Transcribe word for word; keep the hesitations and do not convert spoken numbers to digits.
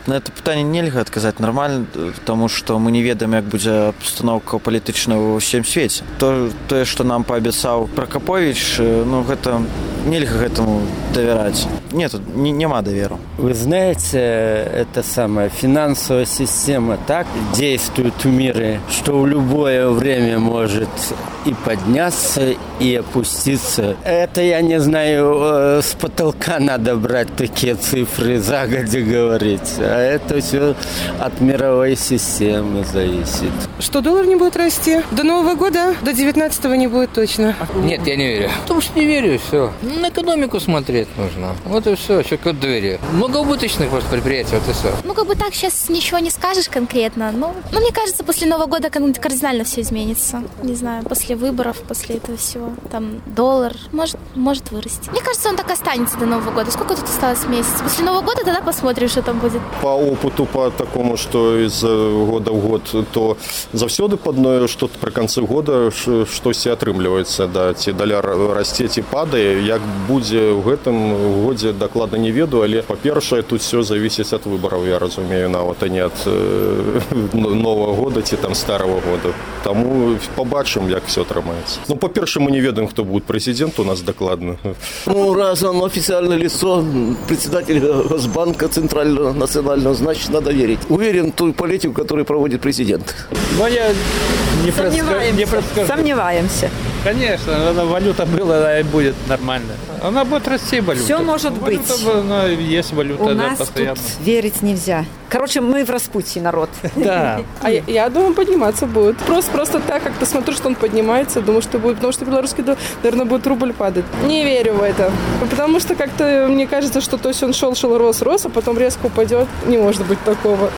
На это пытанне нельга адказаць нармальна, таму што мы не ведаем, як будзе абстаноўка палітычная ва ўсім свеце. То, тое, што нам паабяцаў Пракаповіч, ну гэта нельга гэтаму давяраць. Нет, тут няма даверу. Вы знаете, это самая финансовая система так действует в мире, что в любое время может и подняться, и опуститься. Это, я не знаю, с потолка надо брать такие цифры, загодя говорить. А это все от мировой системы зависит. Что доллар не будет расти? До Нового года, до девятнадцатого не будет точно. Нет, я не верю. Потому что не верю, все. На экономику смотреть нужно. Вот и все. Еще какой доверие. Много убыточных просто предприятий, вот и все. Ну, как бы так сейчас ничего не скажешь конкретно. Но, ну, мне кажется, после Нового года кардинально все изменится. Не знаю, после выборов, после этого всего. Там доллар может, может вырасти. Мне кажется, он так останется до Нового года. Сколько тут осталось месяцев? После Нового года тогда посмотрим, что там будет. По опыту, по такому, что из года в год, то завсёды падное, что при конце года штось атрымліваецца. Да, ці даляр расце, ці падае. Як будзе в гэтым годзе, дакладна не ведаю, але, па-першае, тут все зависит от выборов, я разумею, нават, а не от э, Нового года ці там Старого года. Тому побачим, як все атрымаецца. Ну, по-перше, мы не ведаем, кто будет президент у нас докладно. Ну, раз он официальное лицо, председатель Госбанка Центрального национального, значит, надо верить. Уверен в ту политику, которую проводит президент. Но я не предскажу. Не предскажу. Сомневаемся. Конечно, валюта была, она и будет нормально. Она будет расти, валюта. Все может валюта, быть. Она есть валюта, у да, нас постоянно. Тут верить нельзя. Короче, мы в распутье, народ. Да. А я, я думаю, подниматься будет. Просто, просто так, как ты смотришь, что он поднимается, думаю, что будет. Потому что белорусский, наверное, будет рубль падать. Не верю в это. Потому что как-то мне кажется, что то есть он шел, шел, рос, рос, а потом резко упадет. Не может быть такого.